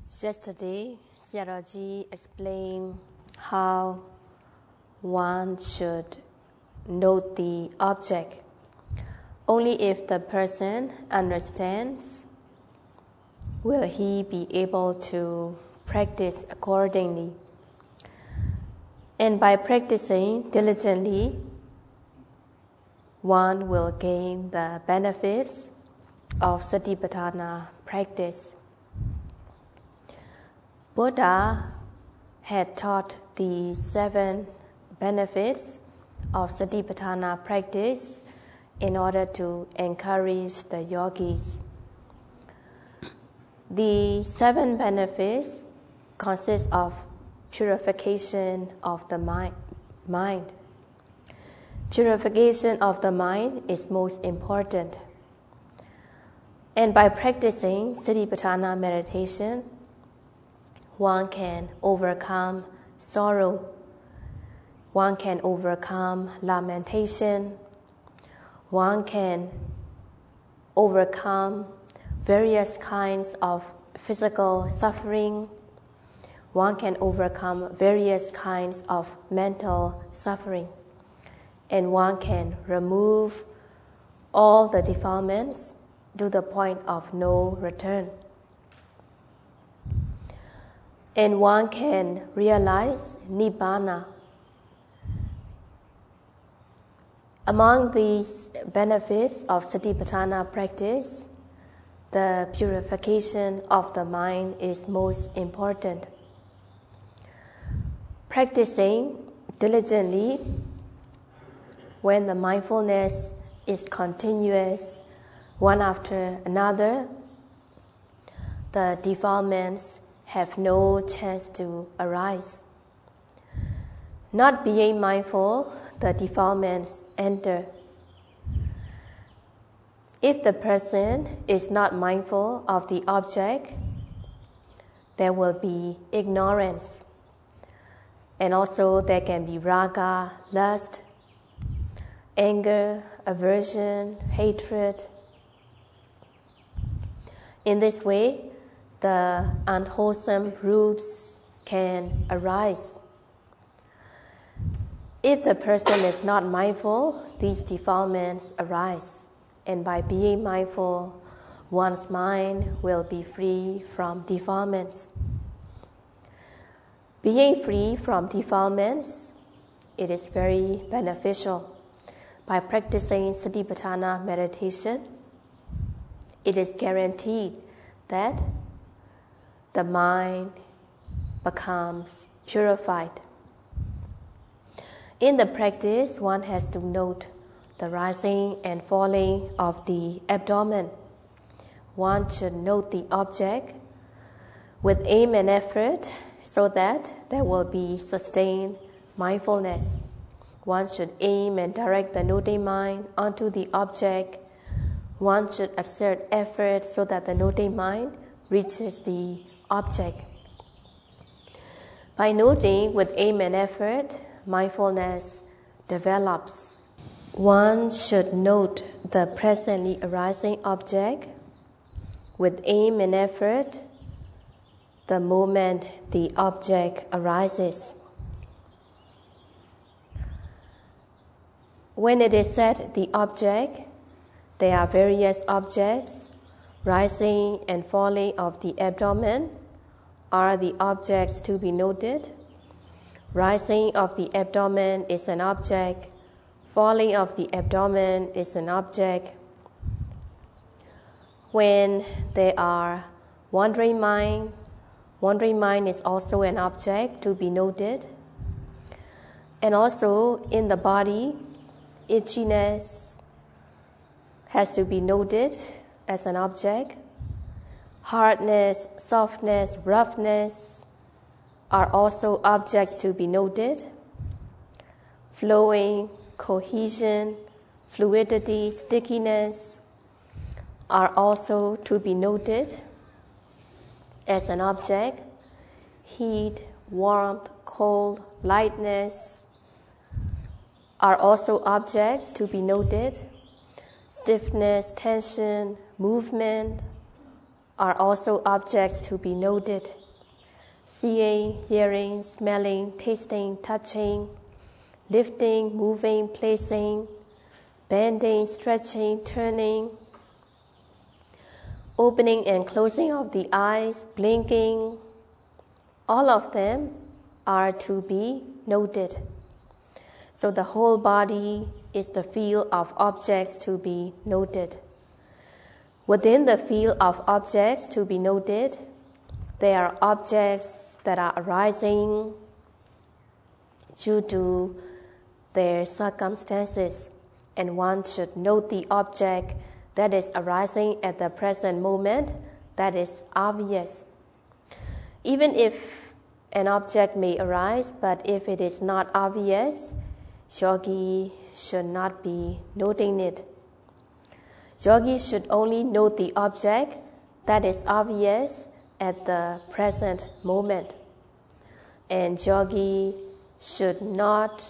Yesterday, Sayadaw explained how one should note the object. Only if the person understands will he be able to practice accordingly. And by practicing diligently, one will gain the benefits of Satipatthana practice. Buddha had taught the 7 benefits of Satipatthana practice in order to encourage the yogis. The 7 benefits consist of purification of the mind. Purification of the mind is most important. And by practicing Satipatthana meditation, one can overcome sorrow, one can overcome lamentation, one can overcome various kinds of physical suffering, one can overcome various kinds of mental suffering, and one can remove all the defilements to the point of no return. And one can realize Nibbana. Among these benefits of Satipatthana practice, the purification of the mind is most important. Practicing diligently, when the mindfulness is continuous, one after another, the defilements have no chance to arise. Not being mindful, the defilements enter. If the person is not mindful of the object, there will be ignorance. And also there can be raga, lust, anger, aversion, hatred. In this way, the unwholesome roots can arise. If the person is not mindful, these defilements arise. And by being mindful, one's mind will be free from defilements. Being free from defilements, it is very beneficial. By practicing Satipatthana meditation, it is guaranteed that the mind becomes purified. In the practice, one has to note the rising and falling of the abdomen. One should note the object with aim and effort so that there will be sustained mindfulness. One should aim and direct the noting mind onto the object. One should exert effort so that the noting mind reaches the object. By noting with aim and effort, mindfulness develops. One should note the presently arising object with aim and effort the moment the object arises. When it is said the object, there are various objects. Rising and falling of the abdomen are the objects to be noted. Rising of the abdomen is an object. Falling of the abdomen is an object. When there are wandering mind is also an object to be noted. And also in the body, itchiness has to be noted as an object. Hardness, softness, roughness are also objects to be noted. Flowing, cohesion, fluidity, stickiness are also to be noted as an object. Heat, warmth, cold, lightness are also objects to be noted. Stiffness, tension, movement are also objects to be noted. Seeing, hearing, smelling, tasting, touching, lifting, moving, placing, bending, stretching, turning, opening and closing of the eyes, blinking, all of them are to be noted. So the whole body is the field of objects to be noted. Within the field of objects to be noted, there are objects that are arising due to their circumstances, and one should note the object that is arising at the present moment that is obvious. Even if an object may arise, but if it is not obvious, yogi should not be noting it. Yogi should only note the object that is obvious at the present moment. And yogi should not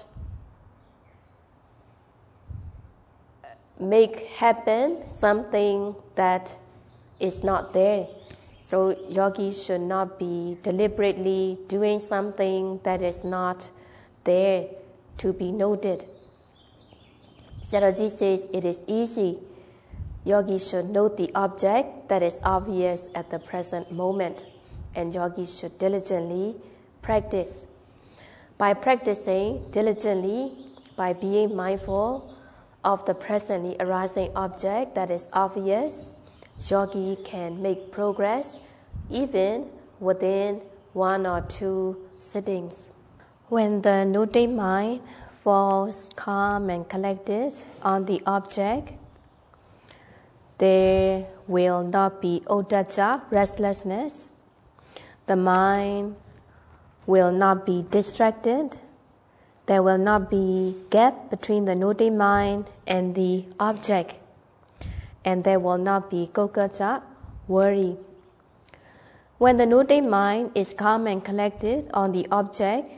make happen something that is not there. So yogi should not be deliberately doing something that is not there to be noted. Sayadaw says it is easy. Yogi should note the object that is obvious at the present moment, and yogi should diligently practice. By practicing diligently, by being mindful of the presently arising object that is obvious, yogi can make progress even within 1 or 2 sittings. When the noting mind falls calm and collected on the object, there will not be uddhacca, restlessness. The mind will not be distracted. There will not be gap between the noting mind and the object. And there will not be kokacca, worry. When the noting mind is calm and collected on the object,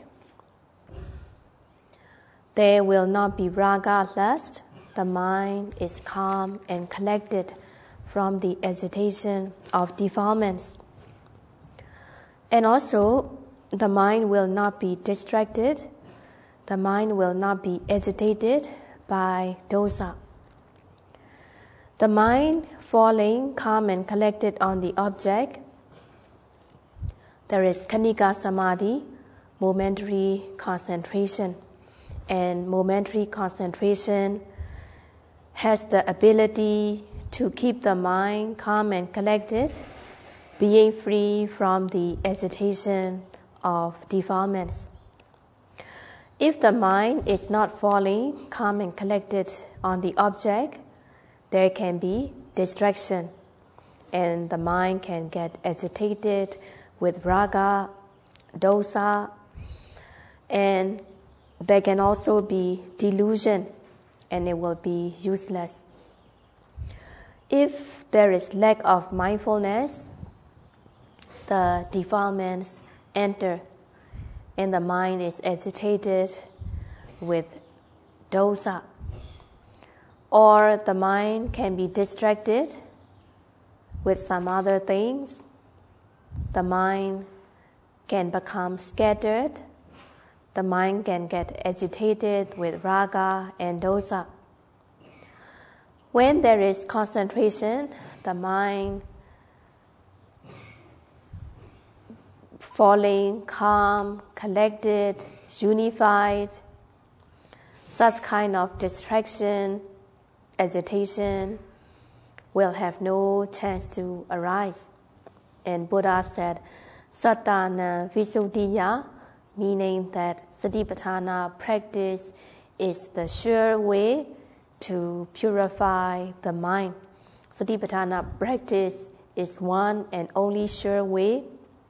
there will not be raga, lust. The mind is calm and collected from the agitation of defilements. And also, the mind will not be distracted. The mind will not be agitated by dosa. The mind falling calm and collected on the object, there is khanika samadhi, momentary concentration. And momentary concentration has the ability to keep the mind calm and collected, being free from the agitation of defilements. If the mind is not falling calm and collected on the object, there can be distraction, and the mind can get agitated with raga, dosa, and there can also be delusion, and it will be useless. If there is lack of mindfulness, the defilements enter, and the mind is agitated with dosa. Or the mind can be distracted with some other things. The mind can become scattered. The mind can get agitated with raga and dosa. When there is concentration, the mind falling calm, collected, unified, such kind of distraction, agitation will have no chance to arise. And Buddha said, Sattana Visuddhiya, meaning that Satipatthana practice is the sure way to purify the mind. Satipatthana practice is one and only sure way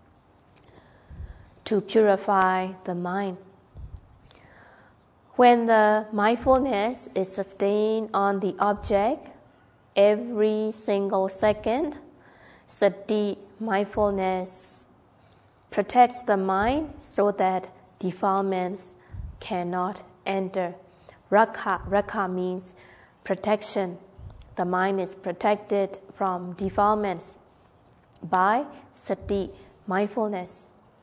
to purify the mind. When the mindfulness is sustained on the object, every single second, sati, mindfulness, protects the mind so that defilements cannot enter. Rakha means protection. The mind is protected from defilements. by sati mindfulness.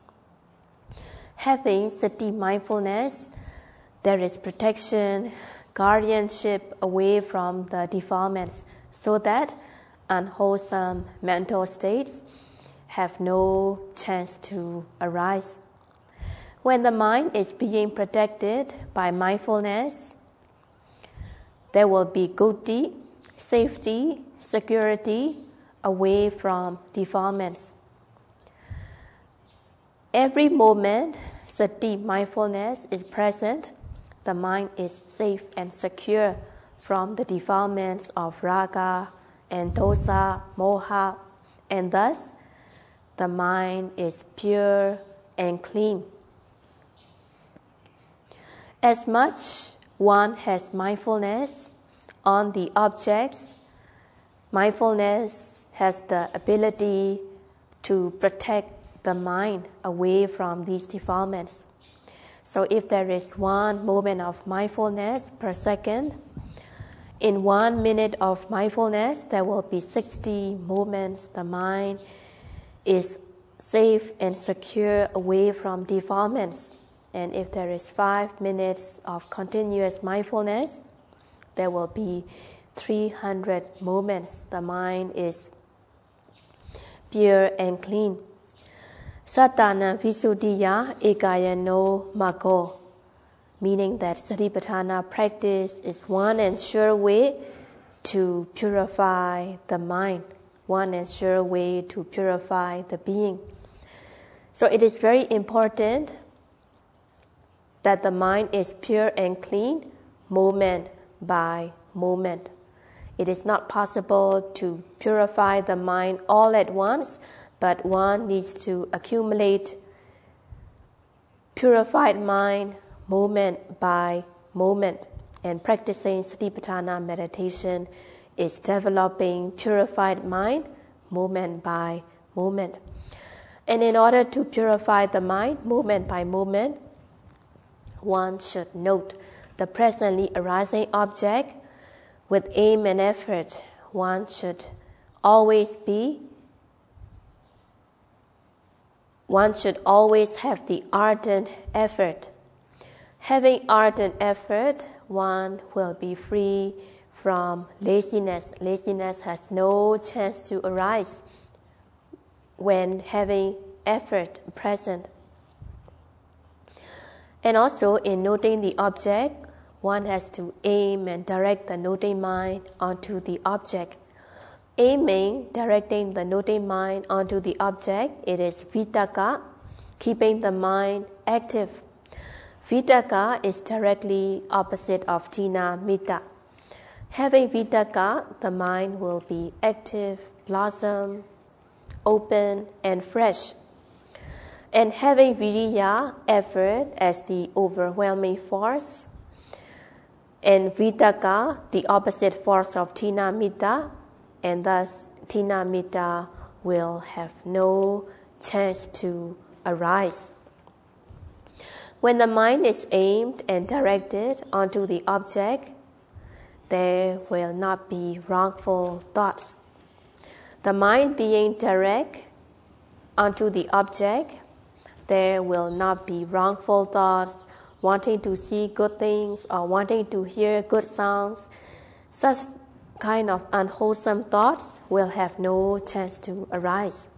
Having sati mindfulness, there is protection, guardianship away from the defilements, so that unwholesome mental states have no chance to arise. When the mind is being protected by mindfulness, there will be goti, safety, security away from defilements. Every moment sati mindfulness is present, the mind is safe and secure from the defilements of raga and dosa, moha, and thus the mind is pure and clean. As much one has mindfulness on the objects, mindfulness has the ability to protect the mind away from these defilements. So if there is 1 moment of mindfulness per second, in 1 minute of mindfulness, there will be 60 moments the mind is safe and secure away from defilements. And if there is 5 minutes of continuous mindfulness, there will be 300 moments the mind is pure and clean. Satana Visuddhiya Ekayano Maggo, meaning that Satipatthana practice is one and sure way to purify the mind, one and sure way to purify the being. So it is very important that the mind is pure and clean moment by moment. It is not possible to purify the mind all at once, but one needs to accumulate purified mind moment by moment. And practicing Satipatthana meditation is developing purified mind moment by moment. And in order to purify the mind moment by moment, one should note the presently arising object with aim and effort. One should always have the ardent effort. Having ardent effort, one will be free from laziness. Laziness has no chance to arise when having effort present. And also in noting the object, one has to aim and direct the noting mind onto the object. Aiming, directing the noting mind onto the object, it is vitakka, keeping the mind active. Vitakka is directly opposite of tina mita. Having vitakka, the mind will be active, blossom, open, and fresh. And having viriya, effort, as the overwhelming force, and vitakka, the opposite force of tina mita, and thus tina mita will have no chance to arise. When the mind is aimed and directed onto the object, there will not be wrongful thoughts. The mind being direct onto the object, there will not be wrongful thoughts, wanting to see good things or wanting to hear good sounds. Such kind of unwholesome thoughts will have no chance to arise.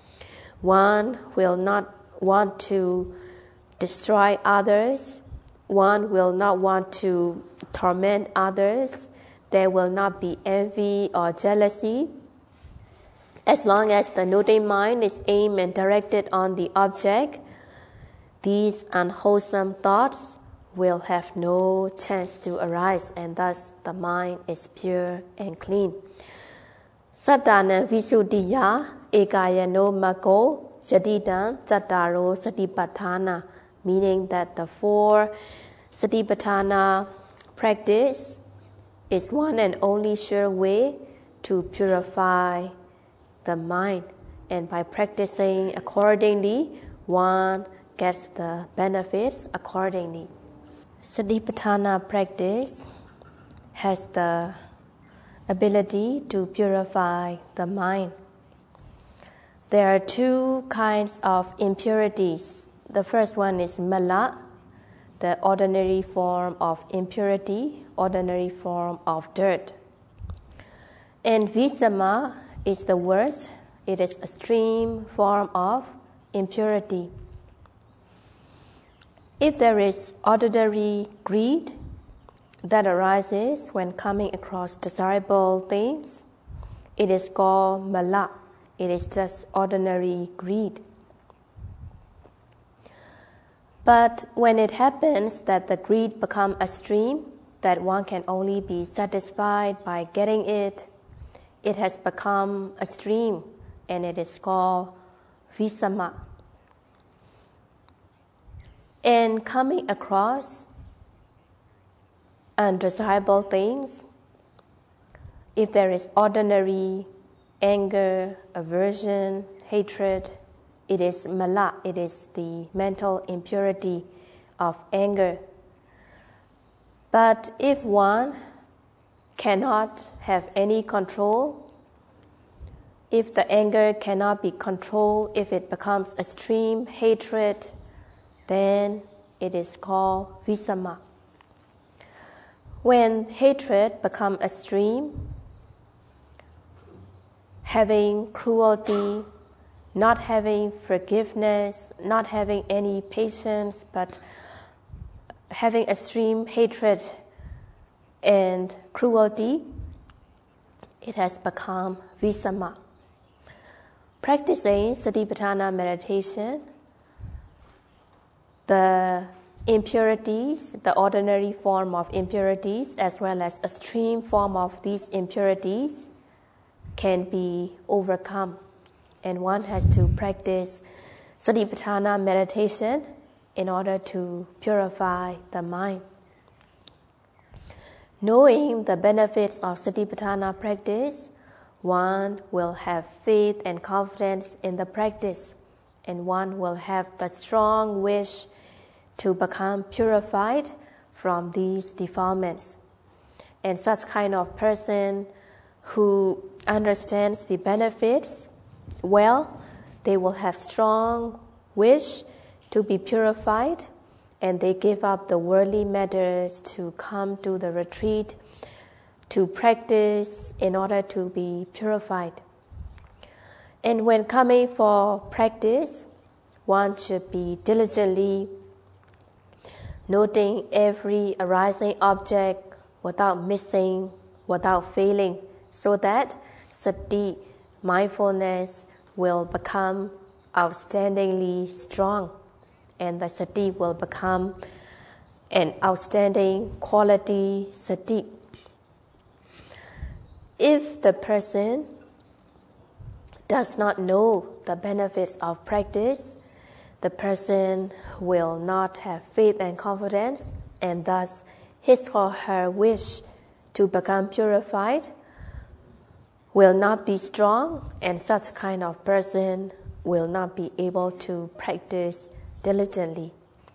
One will not want to destroy others. One will not want to torment others. There will not be envy or jealousy. As long as the noting mind is aimed and directed on the object, these unwholesome thoughts will have no chance to arise, and thus the mind is pure and clean. Sattana Visuddhiya Ekayano Maggo Jadidan Chattaro Satipatthana, meaning that the 4 Satipatthana practice is one and only sure way to purify the mind, and by practicing accordingly, one gets the benefits accordingly. Satipatthana practice has the ability to purify the mind. There are two kinds of impurities. The first one is mala, the ordinary form of impurity, ordinary form of dirt. And visama is the worst. It is a extreme form of impurity. If there is ordinary greed that arises when coming across desirable things, it is called mala. It is just ordinary greed. But when it happens that the greed becomes extreme, that one can only be satisfied by getting it, it has become extreme, and it is called visama. And coming across undesirable things, if there is ordinary anger, aversion, hatred, it is mala, it is the mental impurity of anger. But if one cannot have any control, if the anger cannot be controlled, if it becomes extreme hatred, then it is called visama. When hatred becomes extreme, having cruelty, not having forgiveness, not having any patience, but having extreme hatred and cruelty, it has become visama. Practicing Satipatthana meditation, the impurities, the ordinary form of impurities, as well as extreme form of these impurities, can be overcome. And one has to practice Satipatthana meditation in order to purify the mind. Knowing the benefits of Satipatthana practice, one will have faith and confidence in the practice, and one will have the strong wish to become purified from these defilements. And such kind of person who understands the benefits well, they will have strong wish to be purified, and they give up the worldly matters to come to the retreat to practice in order to be purified. And when coming for practice, one should be diligently noting every arising object without missing, without failing, so that sati, mindfulness, will become outstandingly strong, and the sati will become an outstanding quality sati. If the person does not know the benefits of practice, the person will not have faith and confidence, and thus his or her wish to become purified will not be strong, and such kind of person will not be able to practice diligently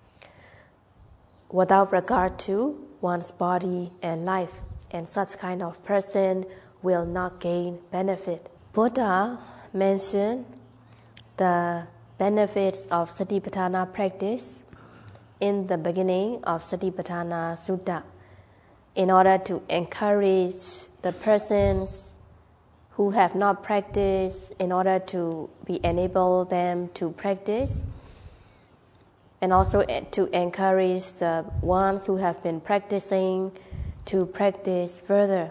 without regard to one's body and life, and such kind of person will not gain benefit. Buddha mentioned the benefits of Satipatthana practice in the beginning of Satipatthana Sutta in order to encourage the persons who have not practiced, in order to enable them to practice, and also to encourage the ones who have been practicing to practice further.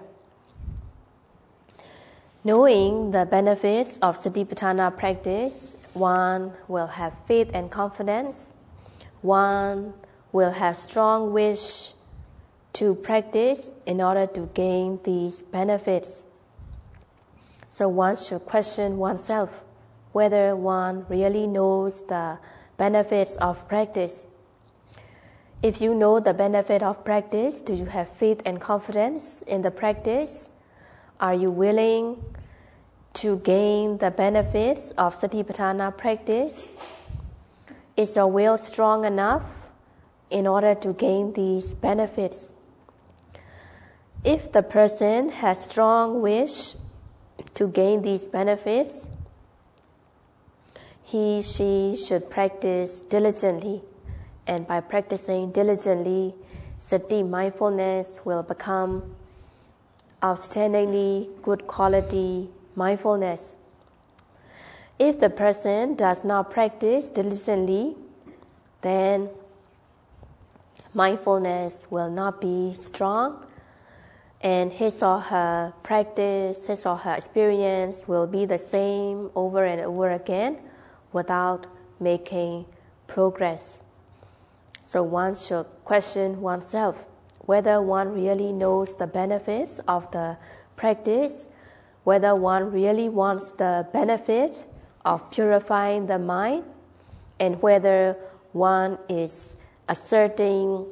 Knowing the benefits of Satipatthana practice, one will have faith and confidence, one will have strong wish to practice in order to gain these benefits. So one should question oneself whether one really knows the benefits of practice. If you know the benefit of practice, do you have faith and confidence in the practice? Are you willing to gain the benefits of Satipatthana practice? Is your will strong enough in order to gain these benefits? If the person has strong wish to gain these benefits, she should practice diligently. And by practicing diligently, sati mindfulness will become outstandingly good quality mindfulness. If the person does not practice diligently, then mindfulness will not be strong, and his or her practice, his or her experience will be the same over and over again without making progress. So one should question oneself whether one really knows the benefits of the practice, whether one really wants the benefit of purifying the mind, and whether one is exerting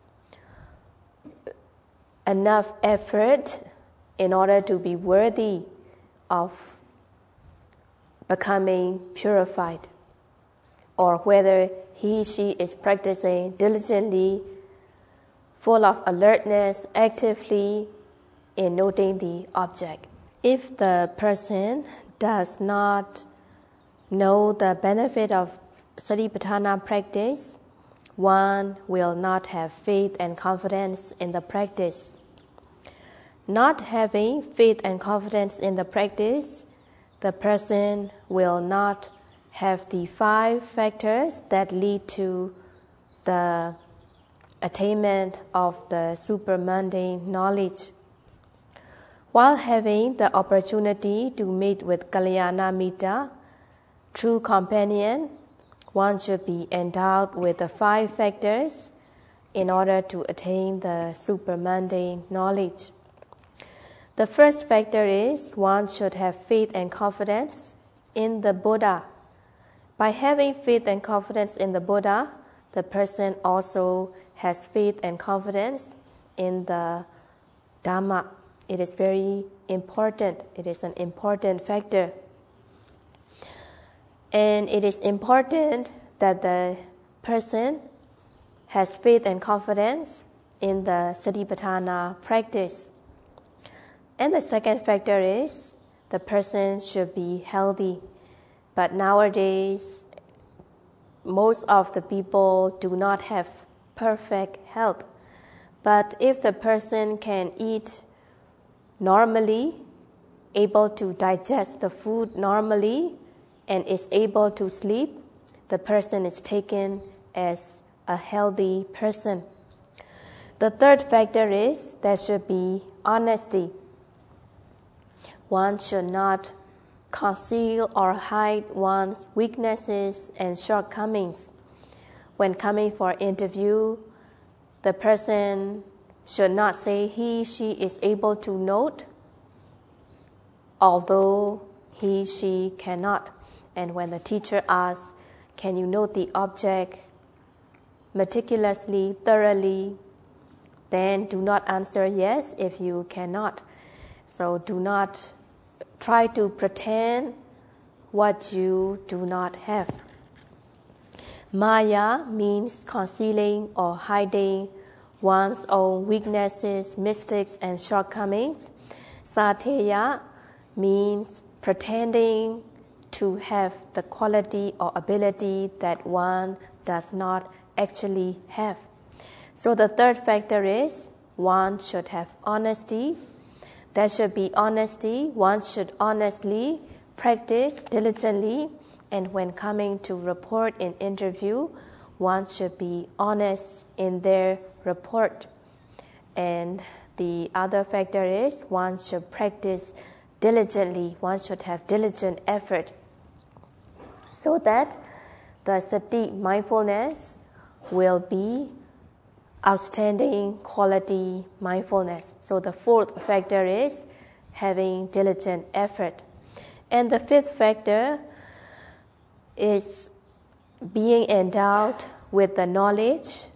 enough effort in order to be worthy of becoming purified, or whether she is practicing diligently, full of alertness, actively in noting the object. If the person does not know the benefit of Satipatthana practice, one will not have faith and confidence in the practice. Not having faith and confidence in the practice, the person will not have the 5 factors that lead to the attainment of the supramundane knowledge. While having the opportunity to meet with Kalyana Mitta, true companion, one should be endowed with the 5 factors in order to attain the supramundane knowledge. The first factor is one should have faith and confidence in the Buddha. By having faith and confidence in the Buddha, the person also has faith and confidence in the Dhamma. It is very important. It is an important factor. And it is important that the person has faith and confidence in the Satipatthana practice. And the second factor is the person should be healthy. But nowadays, most of the people do not have perfect health. But if the person can eat normally, able to digest the food normally, and is able to sleep, the person is taken as a healthy person. The third factor is there should be honesty. One should not conceal or hide one's weaknesses and shortcomings. When coming for interview, the person should not say she is able to note, although she cannot. And when the teacher asks, can you note the object meticulously, thoroughly, then do not answer yes if you cannot. So do not try to pretend what you do not have. Maya means concealing or hiding one's own weaknesses, mistakes, and shortcomings. Sateya means pretending to have the quality or ability that one does not actually have. So the third factor is one should have honesty. There should be honesty. One should honestly practice diligently, and when coming to report in interview, one should be honest in their report. And the other factor is one should practice diligently. One should have diligent effort so that the sati mindfulness will be outstanding quality mindfulness. So the fourth factor is having diligent effort. And the fifth factor is being endowed with the knowledge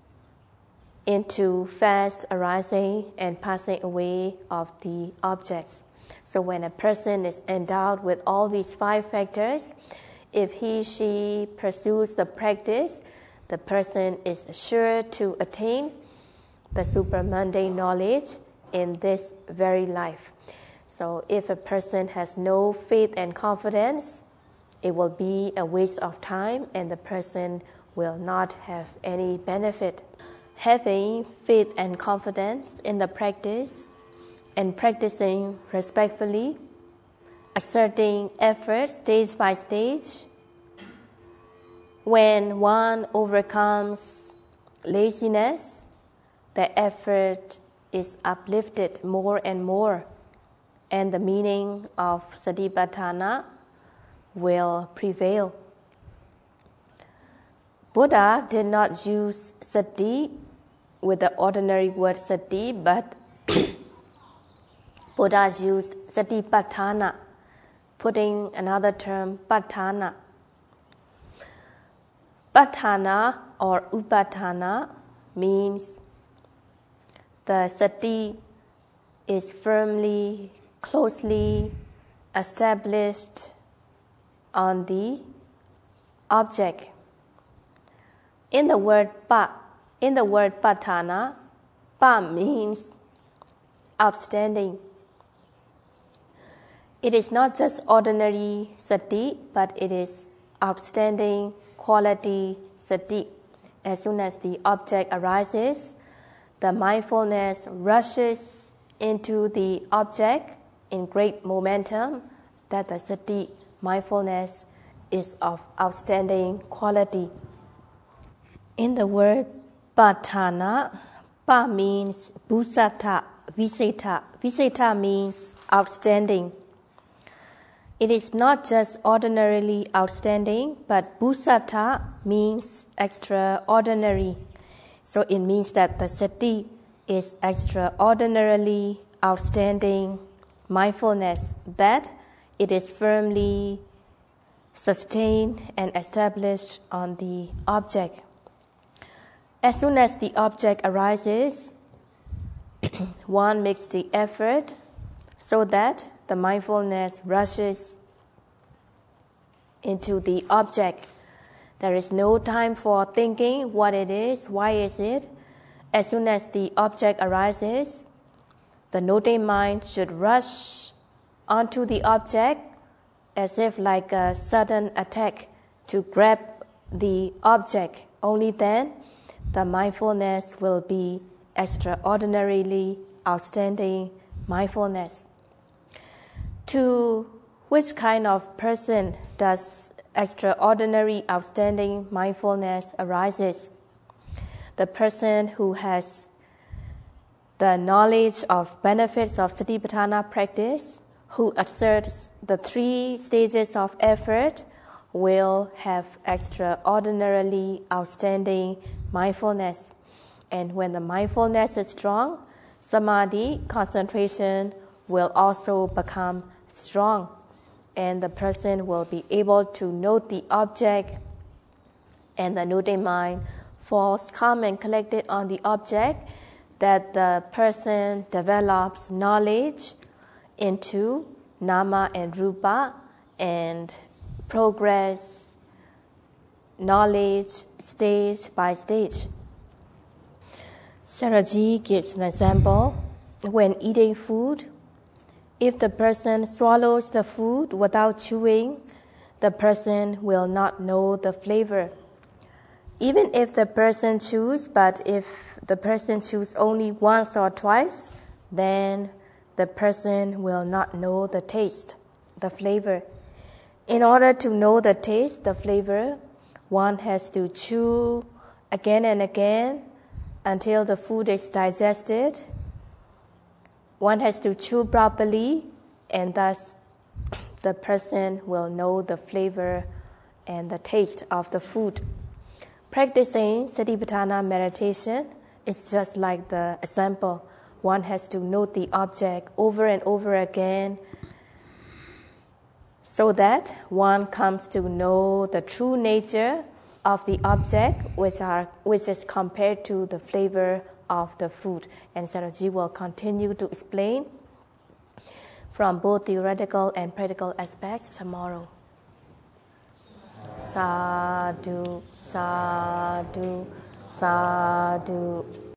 into fast arising and passing away of the objects. So when a person is endowed with all these 5 factors, if she pursues the practice, the person is sure to attain the supramundane knowledge in this very life. So if a person has no faith and confidence it will be a waste of time and the person will not have any benefit. Having faith and confidence in the practice and practicing respectfully, exerting effort stage by stage. When one overcomes laziness, the effort is uplifted more and more, and the meaning of Satipatthana will prevail. Buddha did not use sati with the ordinary word sati, but Buddha used satipatthana, putting another term patthana. Patthana or upatthana means the sati is firmly, closely established on the object. In the word patthana, pa means outstanding. It is not just ordinary sati, but it is outstanding quality sati. As soon as the object arises, the mindfulness rushes into the object in great momentum, that the sati mindfulness is of outstanding quality. In the word patthana, pa means bhusata, viseta. Viseta means outstanding. It is not just ordinarily outstanding, but bhusata means extraordinary. So it means that the sati is extraordinarily outstanding mindfulness, that it is firmly sustained and established on the object. As soon as the object arises, one makes the effort so that the mindfulness rushes into the object. There is no time for thinking what it is, why is it. As soon as the object arises, the noting mind should rush onto the object as if like a sudden attack to grab the object. Only then the mindfulness will be extraordinarily outstanding mindfulness. To which kind of person does extraordinary outstanding mindfulness arises? The person who has the knowledge of benefits of Satipatthana practice, who exerts the 3 stages of effort, will have extraordinarily outstanding mindfulness. And when the mindfulness is strong, samadhi, concentration, will also become strong. And the person will be able to note the object, and the noting mind falls calm and collected on the object, that the person develops knowledge into nama and rupa, and progress knowledge stage by stage. Sayadaw gives an example. When eating food, if the person swallows the food without chewing, the person will not know the flavor. Even if the person chews, but if the person chews only once or twice, then the person will not know the taste, the flavor. In order to know the taste, the flavor, one has to chew again and again until the food is digested. One has to chew properly, and thus the person will know the flavor and the taste of the food. Practicing Satipatthana meditation is just like the example. One has to note the object over and over again so that one comes to know the true nature of the object, which is compared to the flavor of the food. And Sayadaw will continue to explain from both theoretical and practical aspects tomorrow. Sadhu, sadhu, sadhu.